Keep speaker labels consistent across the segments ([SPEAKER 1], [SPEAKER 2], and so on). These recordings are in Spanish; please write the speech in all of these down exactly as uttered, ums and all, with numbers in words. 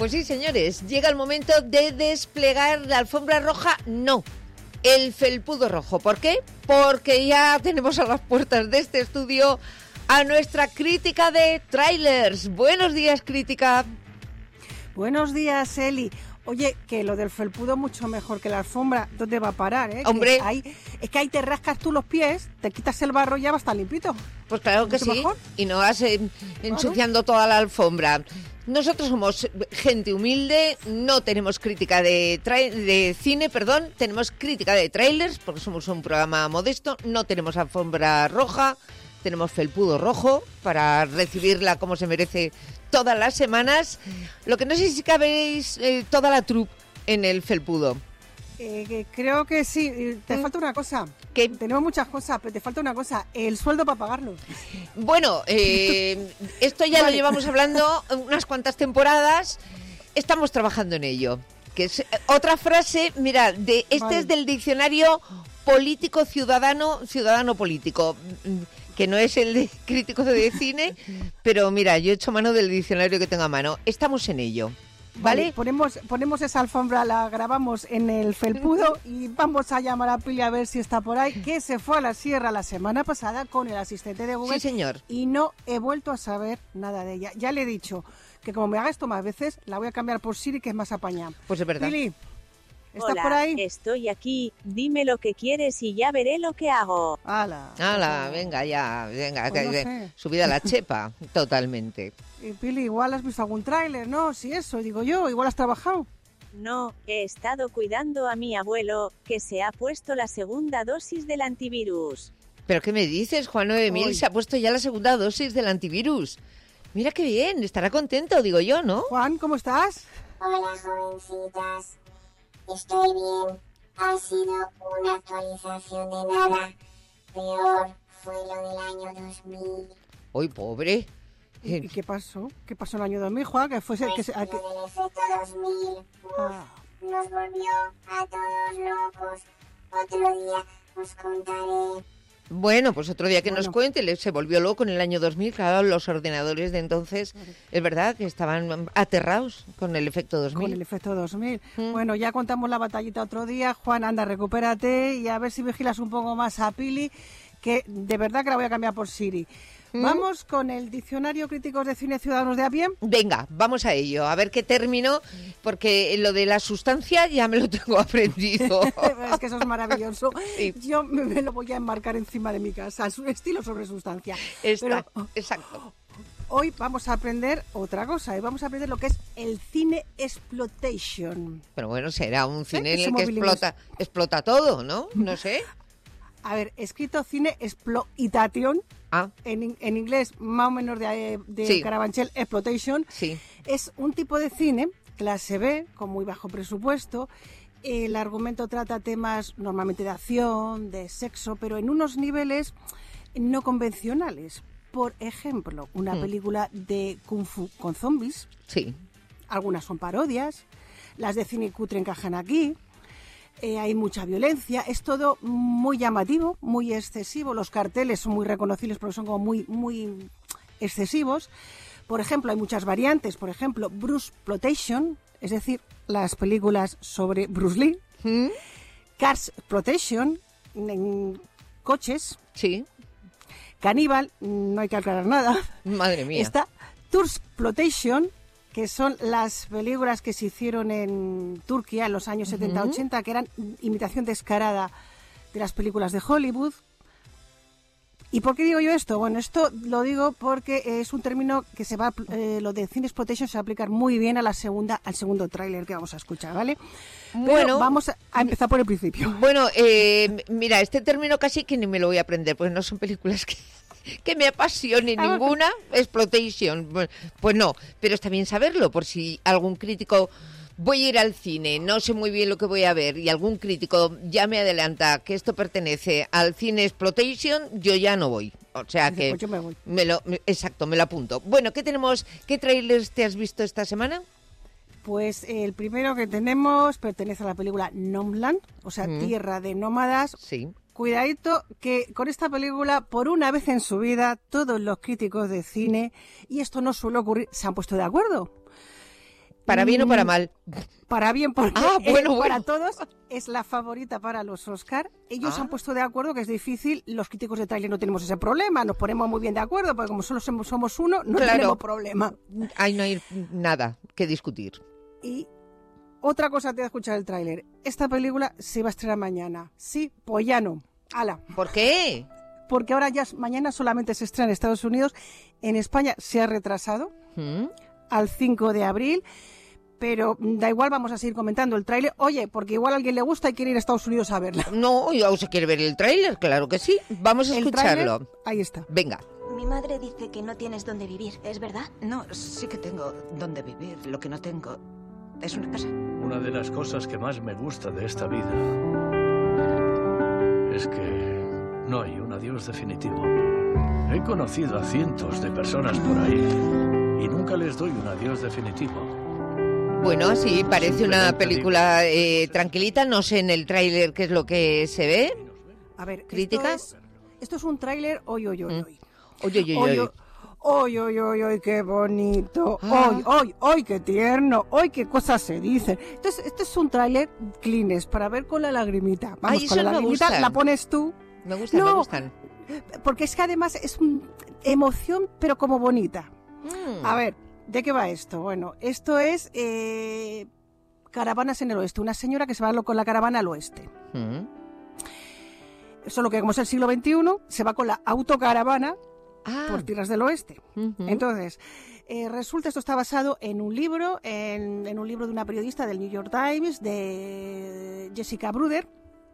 [SPEAKER 1] Pues sí, señores, llega el momento de desplegar la alfombra roja. No, el felpudo rojo. ¿Por qué? Porque ya tenemos a las puertas de este estudio a nuestra crítica de trailers. Buenos días, crítica.
[SPEAKER 2] Buenos días, Eli. Oye, que lo del felpudo mucho mejor que la alfombra. ¿Dónde va a parar, eh?
[SPEAKER 1] Hombre.
[SPEAKER 2] Que hay, es que ahí te rascas tú los pies, te quitas el barro y ya va a estar limpito.
[SPEAKER 1] Pues claro que sí.
[SPEAKER 2] Mejor.
[SPEAKER 1] Y no vas eh, ensuciando toda la alfombra. Nosotros somos gente humilde, no tenemos crítica de, tra- de cine, perdón, tenemos crítica de trailers, porque somos un programa modesto, no tenemos alfombra roja, tenemos felpudo rojo para recibirla como se merece todas las semanas. Lo que no sé si cabéis eh, toda la troupe en el felpudo.
[SPEAKER 2] Eh, que creo que sí. Te ¿Mm? falta una cosa.
[SPEAKER 1] ¿Qué?
[SPEAKER 2] Tenemos muchas cosas, pero te falta una cosa. El sueldo para pagarnos.
[SPEAKER 1] Bueno, eh, esto ya vale. Lo llevamos hablando unas cuantas temporadas. Estamos trabajando en ello. Que es otra frase, mira, de este vale. Es del diccionario político ciudadano, ciudadano político, que no es el de crítico de cine, pero mira, yo he hecho mano del diccionario que tengo a mano. Estamos en ello. ¿Vale?
[SPEAKER 2] Vale, ponemos, ponemos esa alfombra, la grabamos en el felpudo y vamos a llamar a Pili a ver si está por ahí, que se fue a la sierra la semana pasada con el asistente de Google.
[SPEAKER 1] Sí, señor.
[SPEAKER 2] Y no he vuelto a saber nada de ella. Ya le he dicho que como me haga esto más veces, la voy a cambiar por Siri, que es más apañada.
[SPEAKER 1] Pues es verdad.
[SPEAKER 2] Pili, ¿estás
[SPEAKER 3] Hola,
[SPEAKER 2] por ahí?
[SPEAKER 3] Estoy aquí, dime lo que quieres y ya veré lo que hago.
[SPEAKER 2] ¡Hala!
[SPEAKER 1] ¡Hala! Venga, ya, venga,
[SPEAKER 2] pues no
[SPEAKER 1] que,
[SPEAKER 2] sé.
[SPEAKER 1] Subida la chepa, totalmente.
[SPEAKER 2] Y Pili, igual has visto algún tráiler, ¿no? Si eso, digo yo, igual has trabajado.
[SPEAKER 3] No, he estado cuidando a mi abuelo, que se ha puesto la segunda dosis del antivirus.
[SPEAKER 1] ¿Pero qué me dices, Juan nueve mil? Se ha puesto ya la segunda dosis del antivirus. Mira qué bien, estará contento, digo yo, ¿no?
[SPEAKER 2] Juan, ¿cómo estás?
[SPEAKER 4] Hola, jovencitas. Estoy bien. Ha sido una actualización de nada. Peor fue lo del año dos mil.
[SPEAKER 1] ¡Uy, pobre!
[SPEAKER 2] ¿Y qué pasó? ¿Qué pasó en el año dos mil, Juan? Que fue
[SPEAKER 4] Pues
[SPEAKER 2] que se, a, que...
[SPEAKER 4] lo del efecto dos mil. Uf,
[SPEAKER 2] ah.
[SPEAKER 4] Nos volvió a todos locos. Otro día os contaré.
[SPEAKER 1] Bueno, pues otro día que
[SPEAKER 2] bueno.
[SPEAKER 1] nos cuente, se volvió loco en el año dos mil, claro, los ordenadores de entonces, claro. Es verdad que estaban aterrados con el efecto dos mil.
[SPEAKER 2] Con el efecto dos mil. Mm. Bueno, ya contamos la batallita otro día. Juan, anda, recupérate y a ver si vigilas un poco más a Pili, que de verdad que la voy a cambiar por Siri. ¿Mm? Vamos con el diccionario Críticos de Cine Ciudadanos de a pie.
[SPEAKER 1] Venga, vamos a ello, a ver qué término, porque lo de la sustancia ya me lo tengo aprendido.
[SPEAKER 2] Es que eso es maravilloso.
[SPEAKER 1] Sí.
[SPEAKER 2] Yo me, me lo voy a enmarcar encima de mi casa, su estilo sobre sustancia.
[SPEAKER 1] Está,
[SPEAKER 2] Pero,
[SPEAKER 1] exacto.
[SPEAKER 2] Hoy vamos a aprender otra cosa, y vamos a aprender lo que es el cine exploitation.
[SPEAKER 1] Pero bueno, será un cine
[SPEAKER 2] ¿Eh?
[SPEAKER 1] en el que explota, explota todo, ¿no? No sé.
[SPEAKER 2] A ver, escrito cine exploitation.
[SPEAKER 1] Ah.
[SPEAKER 2] En, en inglés, más o menos de, de
[SPEAKER 1] sí.
[SPEAKER 2] Carabanchel, exploitation,
[SPEAKER 1] sí.
[SPEAKER 2] Es un tipo de cine, clase B, con muy bajo presupuesto. El argumento trata temas normalmente de acción, de sexo, pero en unos niveles no convencionales. Por ejemplo, una mm. película de Kung Fu con zombies.
[SPEAKER 1] Sí.
[SPEAKER 2] Algunas son parodias. Las de cine cutre encajan aquí. Eh, hay mucha violencia, es todo muy llamativo, muy excesivo, los carteles son muy reconocibles porque son como muy, muy excesivos. Por ejemplo, hay muchas variantes, por ejemplo, Bruceploitation, es decir, las películas sobre Bruce Lee, ¿Mm? Carsploitation, en coches,
[SPEAKER 1] sí.
[SPEAKER 2] Caníbal, no hay que aclarar nada.
[SPEAKER 1] Madre mía.
[SPEAKER 2] Está Tursploitation, que son las películas que se hicieron en Turquía en los años uh-huh. setenta ochenta, que eran imitación descarada de las películas de Hollywood. ¿Y por qué digo yo esto? Bueno, esto lo digo porque es un término que se va, eh, lo de cine exploitation se va a aplicar muy bien a la segunda, al segundo tráiler que vamos a escuchar, ¿vale? Pero bueno, vamos a, a empezar por el principio.
[SPEAKER 1] Bueno, eh, mira, este término casi que ni me lo voy a aprender, pues no son películas que... que me apasione ninguna, exploitation, pues no, pero está bien saberlo, por si algún crítico, voy a ir al cine, no sé muy bien lo que voy a ver, y algún crítico ya me adelanta que esto pertenece al cine exploitation, yo ya no voy, o sea que,
[SPEAKER 2] pues yo me voy.
[SPEAKER 1] Me lo, exacto, me lo apunto. Bueno, ¿qué tenemos, qué trailers te has visto esta semana?
[SPEAKER 2] Pues el primero que tenemos pertenece a la película Nomadland, o sea, mm. Tierra de Nómadas.
[SPEAKER 1] Sí.
[SPEAKER 2] Cuidadito que con esta película, por una vez en su vida, todos los críticos de cine, y esto no suele ocurrir, se han puesto de acuerdo.
[SPEAKER 1] ¿Para bien mm, o para mal?
[SPEAKER 2] Para bien, porque
[SPEAKER 1] ah, bueno,
[SPEAKER 2] eh,
[SPEAKER 1] bueno.
[SPEAKER 2] para todos es la favorita para los Oscar. Ellos ah. han puesto de acuerdo, que es difícil, los críticos de tráiler no tenemos ese problema, nos ponemos muy bien de acuerdo, porque como solo somos, somos uno, no
[SPEAKER 1] claro.
[SPEAKER 2] tenemos problema.
[SPEAKER 1] Ahí no hay nada que discutir.
[SPEAKER 2] Y otra cosa te voy a escuchar el tráiler. Esta película se va a estrenar mañana. Sí, pues ya no. ¡Hala!
[SPEAKER 1] ¿Por qué?
[SPEAKER 2] Porque ahora ya mañana solamente se estrena en Estados Unidos. En España se ha retrasado ¿Mm? al cinco de abril. Pero da igual, vamos a seguir comentando el tráiler. Oye, porque igual a alguien le gusta y quiere ir a Estados Unidos a verla.
[SPEAKER 1] No, yo se quiere ver el tráiler, claro que sí. Vamos a
[SPEAKER 2] el
[SPEAKER 1] escucharlo.
[SPEAKER 2] Tráiler, ahí está.
[SPEAKER 1] Venga.
[SPEAKER 5] Mi madre dice que no tienes dónde vivir, ¿es verdad?
[SPEAKER 6] No, sí que tengo dónde vivir. Lo que no tengo es una casa.
[SPEAKER 7] Una de las cosas que más me gusta de esta vida es que no hay un adiós definitivo. He conocido a cientos de personas por ahí y nunca les doy un adiós definitivo.
[SPEAKER 1] Bueno, sí, parece una película eh, tranquilita. No sé en el tráiler qué es lo que se ve.
[SPEAKER 2] A ver,
[SPEAKER 1] ¿críticas?
[SPEAKER 2] Esto es, esto es un tráiler, oy, oy, oy, oy.
[SPEAKER 1] Oy, oy, oy, oy.
[SPEAKER 2] Oy, oy, oy, oy, qué bonito. Ah. Oy, oy, oy, qué tierno. Oy, qué cosas se dicen. Entonces, este es un tráiler clean, para ver con la lagrimita. Vamos,
[SPEAKER 1] Ay,
[SPEAKER 2] con la lagrimita la pones tú.
[SPEAKER 1] Me gustan,
[SPEAKER 2] no,
[SPEAKER 1] me gustan.
[SPEAKER 2] Porque es que además es una emoción, pero como bonita.
[SPEAKER 1] Mm.
[SPEAKER 2] A ver, ¿de qué va esto? Bueno, esto es eh, Caravanas en el Oeste. Una señora que se va con la caravana al oeste.
[SPEAKER 1] Mm.
[SPEAKER 2] Solo que como es el siglo veintiuno, se va con la autocaravana ah. por tierras del oeste.
[SPEAKER 1] Uh-huh.
[SPEAKER 2] Entonces, eh, resulta, esto está basado en un libro, en, en un libro de una periodista del New York Times, de Jessica Bruder.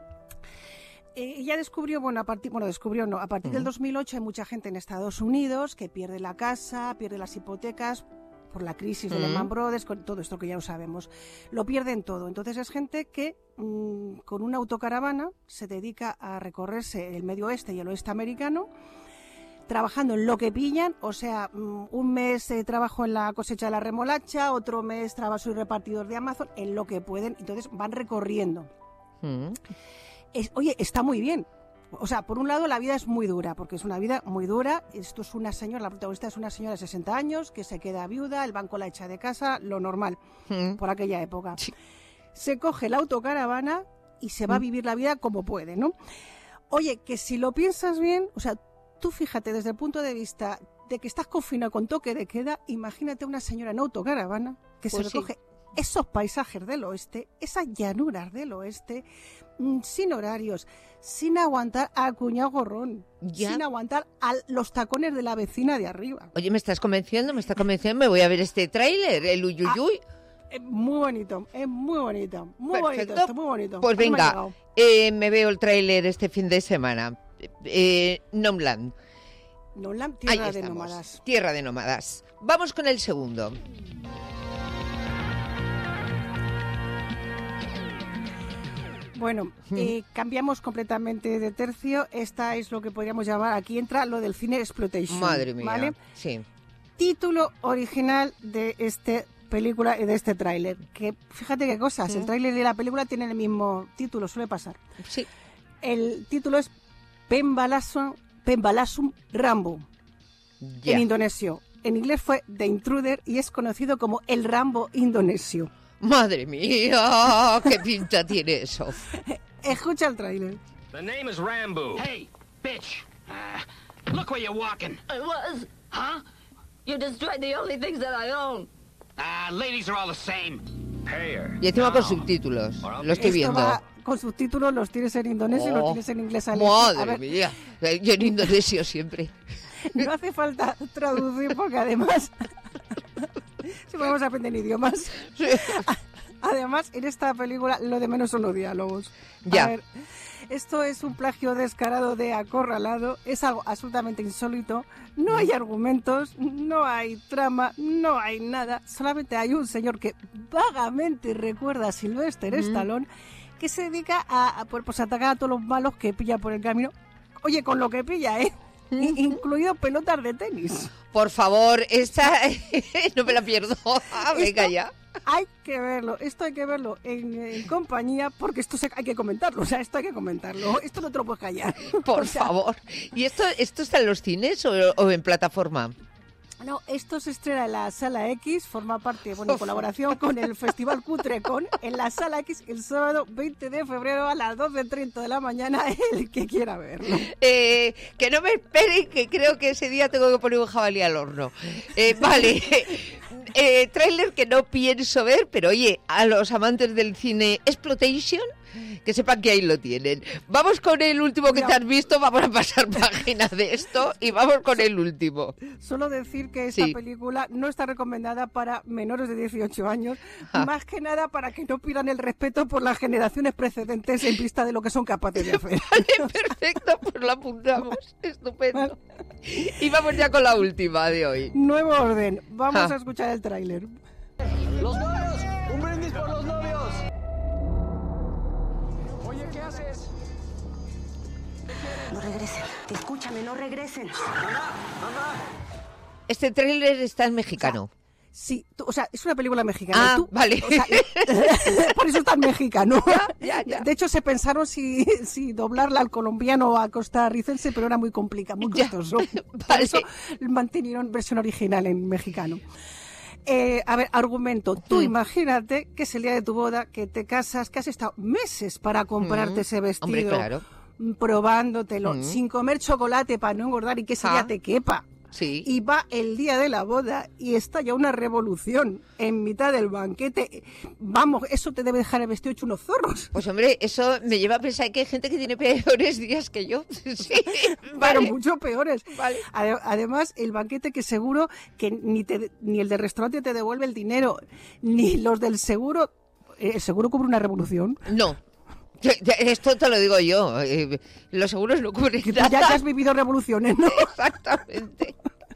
[SPEAKER 2] Eh, ella descubrió, bueno, a partir, bueno, descubrió no, a partir uh-huh. del dos mil ocho hay mucha gente en Estados Unidos que pierde la casa, pierde las hipotecas por la crisis de uh-huh. Lehman Brothers, con todo esto que ya lo sabemos. Lo pierden todo. Entonces es gente que mmm, con una autocaravana se dedica a recorrerse el medio oeste y el oeste americano, trabajando en lo que pillan, o sea, mmm, un mes eh, trabajo en la cosecha de la remolacha, otro mes trabajo soy repartidor de Amazon, en lo que pueden. Entonces van recorriendo.
[SPEAKER 1] Uh-huh.
[SPEAKER 2] Es, oye, está muy bien. O sea, por un lado la vida es muy dura, porque es una vida muy dura. Esto es una señora, la protagonista es una señora de sesenta años que se queda viuda, el banco la echa de casa, lo normal, mm. por aquella época. Sí. Se coge la autocaravana y se va mm. a vivir la vida como puede, ¿no? Oye, que si lo piensas bien, o sea, tú fíjate desde el punto de vista de que estás confinado con toque de queda, imagínate una señora en autocaravana que pues se recoge sí. esos paisajes del oeste, esas llanuras del oeste, sin horarios, sin aguantar al cuñado gorrón, ¿ya? Sin aguantar a los tacones de la vecina de arriba.
[SPEAKER 1] Oye, me estás convenciendo, me estás convenciendo, me voy a ver este tráiler, el uyuyuy. Ah,
[SPEAKER 2] es muy bonito, es muy bonito, muy Perfecto. bonito, muy bonito.
[SPEAKER 1] Pues venga, me, eh, me veo el tráiler este fin de semana. Eh, Nomadland.
[SPEAKER 2] Nomadland, tierra de nómadas.
[SPEAKER 1] Tierra de nómadas. Vamos con el segundo.
[SPEAKER 2] Bueno, eh, cambiamos completamente de tercio. Esta es lo que podríamos llamar, aquí entra lo del cine exploitation.
[SPEAKER 1] Madre mía,
[SPEAKER 2] ¿vale?
[SPEAKER 1] Sí.
[SPEAKER 2] Título original de esta película, de este tráiler. Que fíjate qué cosas, ¿sí? El tráiler y la película tienen el mismo título, suele pasar.
[SPEAKER 1] Sí.
[SPEAKER 2] El título es Pembalasum, Pembalasum Rambo, yeah. en indonesio. En inglés fue The Intruder y es conocido como el Rambo indonesio.
[SPEAKER 1] Madre mía, qué pinta tiene eso.
[SPEAKER 2] Escucha el tráiler.
[SPEAKER 8] The name is Rambo. Hey, bitch. Uh, look where you're walking.
[SPEAKER 9] I was.
[SPEAKER 8] Huh?
[SPEAKER 9] You destroyed the only things that I own.
[SPEAKER 8] Ah, uh, ladies are all the same. Pay her.
[SPEAKER 1] Y encima con subtítulos. Lo estoy
[SPEAKER 2] Esto
[SPEAKER 1] viendo.
[SPEAKER 2] Va con subtítulos, los tienes en indonesio oh, y los tienes en inglés.
[SPEAKER 1] Madre mía. Yo en indonesio siempre.
[SPEAKER 2] No hace falta traducir porque además... Si podemos aprender idiomas.
[SPEAKER 1] Sí.
[SPEAKER 2] Además, en esta película lo de menos son los diálogos.
[SPEAKER 1] Ya.
[SPEAKER 2] A ver, esto es un plagio descarado de Acorralado. Es algo absolutamente insólito. No hay argumentos, no hay trama, no hay nada. Solamente hay un señor que vagamente recuerda a Sylvester mm. Stallone, que se dedica a, a pues, atacar a todos los malos que pilla por el camino. Oye, con lo que pilla, ¿eh? Incluido pelotas de tenis.
[SPEAKER 1] Por favor, esta no me la pierdo. Ah, venga ya.
[SPEAKER 2] Hay que verlo, esto hay que verlo en, en compañía, porque esto se, hay que comentarlo, o sea, esto hay que comentarlo, esto no te lo puedes callar.
[SPEAKER 1] Por
[SPEAKER 2] o sea,
[SPEAKER 1] favor. ¿Y esto esto está en los cines o, o en plataforma?
[SPEAKER 2] No, esto se estrena en la Sala X, forma parte, bueno, en colaboración con el Festival Cutrecon, en la Sala X el sábado veinte de febrero a las doce treinta de la mañana, el que quiera verlo.
[SPEAKER 1] Eh, que no me esperen, que creo que ese día tengo que poner un jabalí al horno. Eh, vale, eh, tráiler que no pienso ver, pero oye, a los amantes del cine exploitation, que sepan que ahí lo tienen. Vamos con el último que
[SPEAKER 2] No.
[SPEAKER 1] te has visto, vamos a pasar página de esto y vamos con el último.
[SPEAKER 2] Solo decir que esta
[SPEAKER 1] Sí.
[SPEAKER 2] película no está recomendada para menores de dieciocho años,
[SPEAKER 1] Ah.
[SPEAKER 2] más que nada para que no pierdan el respeto por las generaciones precedentes en vista de lo que son capaces de hacer.
[SPEAKER 1] Vale, perfecto, pues lo apuntamos. Estupendo. Y vamos ya con la última de hoy.
[SPEAKER 2] Nuevo orden, vamos
[SPEAKER 1] Ah.
[SPEAKER 2] a escuchar el tráiler.
[SPEAKER 10] ¡Los novios! ¡Un brindis por los novios! Oye, ¿qué haces?
[SPEAKER 5] No regresen. Escúchame, no regresen.
[SPEAKER 1] Este tráiler está en mexicano.
[SPEAKER 2] Sí, tú- o sea, es una película mexicana.
[SPEAKER 1] Ah,
[SPEAKER 2] Tú-
[SPEAKER 1] vale.
[SPEAKER 2] o sea, por eso está en mexicano.
[SPEAKER 1] ya, ya.
[SPEAKER 2] De hecho, se pensaron si, si doblarla al colombiano o a costarricense, pero era muy complicado, muy
[SPEAKER 1] Ya.
[SPEAKER 2] costoso. Por
[SPEAKER 1] Vale.
[SPEAKER 2] eso mantuvieron versión original en mexicano. Eh, a ver, argumento. Tú
[SPEAKER 1] Mm.
[SPEAKER 2] imagínate que es el día de tu boda, que te casas, que has estado meses para comprarte
[SPEAKER 1] Mm.
[SPEAKER 2] ese vestido.
[SPEAKER 1] Hombre, claro.
[SPEAKER 2] mm, Probándotelo,
[SPEAKER 1] Mm.
[SPEAKER 2] sin comer chocolate para no engordar y que ese
[SPEAKER 1] Ah.
[SPEAKER 2] día te quepa.
[SPEAKER 1] Sí.
[SPEAKER 2] Y va el día de la boda y está ya una revolución en mitad del banquete. Vamos, eso te debe dejar el vestido hecho unos zorros.
[SPEAKER 1] Pues hombre, eso me lleva a pensar que hay gente que tiene peores días que yo. Sí,
[SPEAKER 2] Pero
[SPEAKER 1] vale.
[SPEAKER 2] mucho peores.
[SPEAKER 1] Vale.
[SPEAKER 2] Ade- Además, el banquete que seguro que ni, te, ni el del restaurante te devuelve el dinero, ni los del seguro. eh, ¿El seguro cubre una revolución?
[SPEAKER 1] No. Ya- ya, Esto te lo digo yo. eh, Los seguros no cubren
[SPEAKER 2] Que tú ya,
[SPEAKER 1] nada.
[SPEAKER 2] ya has vivido revoluciones, ¿no?
[SPEAKER 1] Exactamente.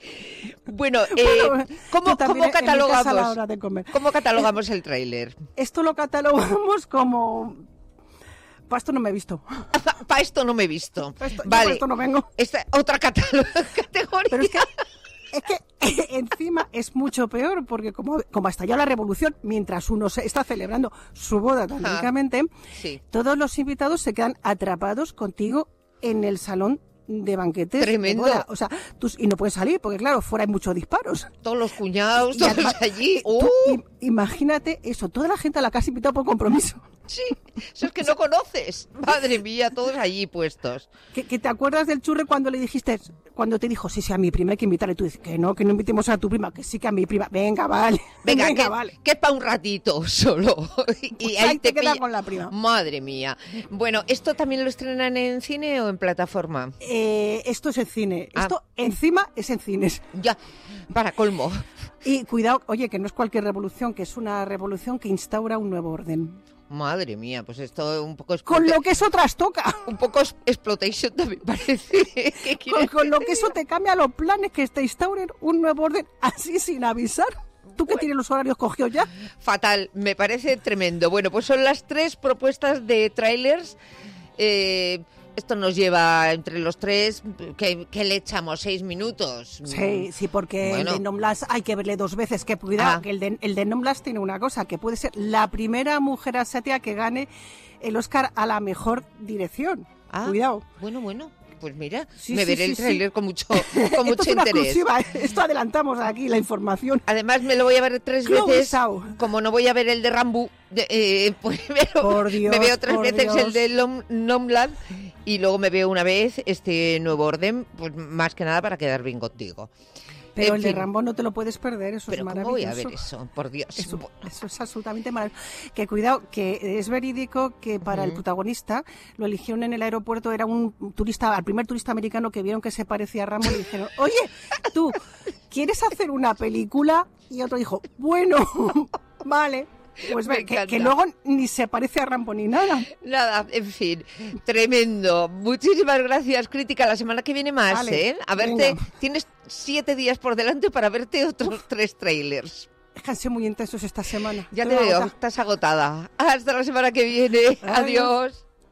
[SPEAKER 1] Bueno, eh,
[SPEAKER 2] Bueno,
[SPEAKER 1] ¿cómo,
[SPEAKER 2] tú también
[SPEAKER 1] cómo
[SPEAKER 2] en mi casa a la
[SPEAKER 1] catalogamos?
[SPEAKER 2] hora de comer.
[SPEAKER 1] ¿Cómo catalogamos el tráiler?
[SPEAKER 2] Esto lo catalogamos como... Para esto no me he visto.
[SPEAKER 1] Para esto no me he visto.
[SPEAKER 2] Pa' esto- yo
[SPEAKER 1] Vale.
[SPEAKER 2] pa' esto no vengo.
[SPEAKER 1] Esta otra catalo- categoría.
[SPEAKER 2] Pero es que, es que encima es mucho peor, porque como, como ha estallado la revolución, mientras uno se está celebrando su boda tan
[SPEAKER 1] Ah,
[SPEAKER 2] ricamente,
[SPEAKER 1] sí.
[SPEAKER 2] todos los invitados se quedan atrapados contigo en el salón de banquetes.
[SPEAKER 1] Tremendo.
[SPEAKER 2] De boda. O sea, tú, y no puedes salir, porque claro, fuera hay muchos disparos.
[SPEAKER 1] Todos los cuñados,
[SPEAKER 2] Y
[SPEAKER 1] todos
[SPEAKER 2] además,
[SPEAKER 1] allí.
[SPEAKER 2] tú
[SPEAKER 1] ¡Uh!
[SPEAKER 2] im- imagínate eso, toda la gente a la que has invitado por compromiso.
[SPEAKER 1] Sí, eso es que no conoces. Madre mía, todos allí puestos.
[SPEAKER 2] Que, que te acuerdas del churre cuando le dijiste, cuando te dijo, sí, sí, a mi prima hay que invitarle. Y tú dices, que no, que no invitemos a tu prima, que sí, que a mi prima. Venga, vale.
[SPEAKER 1] Venga, que,
[SPEAKER 2] vale.
[SPEAKER 1] que para un ratito solo. Y,
[SPEAKER 2] Pues
[SPEAKER 1] ahí
[SPEAKER 2] ahí
[SPEAKER 1] te
[SPEAKER 2] te quedas
[SPEAKER 1] pilla-
[SPEAKER 2] con la prima.
[SPEAKER 1] Madre mía. Bueno, ¿esto también lo estrenan en cine o en plataforma?
[SPEAKER 2] Eh, esto es en cine.
[SPEAKER 1] Ah.
[SPEAKER 2] Esto encima es en cines.
[SPEAKER 1] Ya, para colmo.
[SPEAKER 2] Y cuidado, oye, que no es cualquier revolución, que es una revolución que instaura un nuevo orden.
[SPEAKER 1] Madre mía, pues esto un poco...
[SPEAKER 2] Con
[SPEAKER 1] explote-
[SPEAKER 2] lo que eso trastoca.
[SPEAKER 1] Un poco es- exploitation también parece. ¿Qué
[SPEAKER 2] Con,
[SPEAKER 1] quieres
[SPEAKER 2] con lo que
[SPEAKER 1] decir?
[SPEAKER 2] eso te cambia los planes, que te instauren un nuevo orden así sin avisar. ¿Tú que
[SPEAKER 1] Bueno.
[SPEAKER 2] tienes los horarios cogidos ya?
[SPEAKER 1] Fatal, me parece tremendo. Bueno, pues son las tres propuestas de trailers. Eh, esto nos lleva entre los tres, que, que le echamos seis minutos.
[SPEAKER 2] Sí, sí, porque
[SPEAKER 1] Bueno.
[SPEAKER 2] el de Nomlas hay que verle dos veces. Que cuidado,
[SPEAKER 1] Ah.
[SPEAKER 2] que el de, el de Nomlas tiene una cosa, que puede ser la primera mujer asiática que gane el Oscar a la mejor dirección.
[SPEAKER 1] Ah,
[SPEAKER 2] Cuidado.
[SPEAKER 1] Bueno, bueno, pues mira,
[SPEAKER 2] Sí,
[SPEAKER 1] me
[SPEAKER 2] sí,
[SPEAKER 1] veré
[SPEAKER 2] sí,
[SPEAKER 1] el
[SPEAKER 2] sí.
[SPEAKER 1] tráiler con mucho, con
[SPEAKER 2] Esto
[SPEAKER 1] mucho
[SPEAKER 2] es una
[SPEAKER 1] interés.
[SPEAKER 2] exclusiva, ¿eh? Esto adelantamos aquí la información.
[SPEAKER 1] Además me lo voy a ver tres
[SPEAKER 2] Chloe
[SPEAKER 1] veces.
[SPEAKER 2] Zhao.
[SPEAKER 1] Como no voy a ver el de Rambo, de- eh, pues me, lo-
[SPEAKER 2] Por Dios,
[SPEAKER 1] me veo tres
[SPEAKER 2] por
[SPEAKER 1] veces
[SPEAKER 2] Dios.
[SPEAKER 1] el de Nom- Nomland y luego me veo una vez este nuevo orden, pues más que nada para quedar bien contigo.
[SPEAKER 2] Pero
[SPEAKER 1] En
[SPEAKER 2] el de
[SPEAKER 1] fin.
[SPEAKER 2] Rambo no te lo puedes perder, eso
[SPEAKER 1] Pero
[SPEAKER 2] es
[SPEAKER 1] ¿cómo
[SPEAKER 2] maravilloso.
[SPEAKER 1] voy a ver eso? Por Dios.
[SPEAKER 2] Eso, eso es absolutamente maravilloso. Que cuidado, que es verídico que para el
[SPEAKER 1] Ujú.
[SPEAKER 2] protagonista lo eligieron en el aeropuerto, era un turista, al primer turista americano que vieron que se parecía a Rambo y le dijeron, oye, tú, ¿quieres hacer una película? Y otro dijo, bueno, vale. Pues
[SPEAKER 1] Me
[SPEAKER 2] ve, que,
[SPEAKER 1] encanta.
[SPEAKER 2] que luego ni se parece a Rambo ni nada.
[SPEAKER 1] Nada, en fin, tremendo. Muchísimas gracias, Crítica. La semana que viene más,
[SPEAKER 2] Vale,
[SPEAKER 1] ¿eh? A verte,
[SPEAKER 2] venga.
[SPEAKER 1] tienes siete días por delante para verte otros tres trailers.
[SPEAKER 2] Es que han sido muy intensos esta semana.
[SPEAKER 1] Ya
[SPEAKER 2] Estoy
[SPEAKER 1] te veo,
[SPEAKER 2] agotada.
[SPEAKER 1] estás agotada. Hasta la semana que viene.
[SPEAKER 2] Adiós.
[SPEAKER 1] Adiós.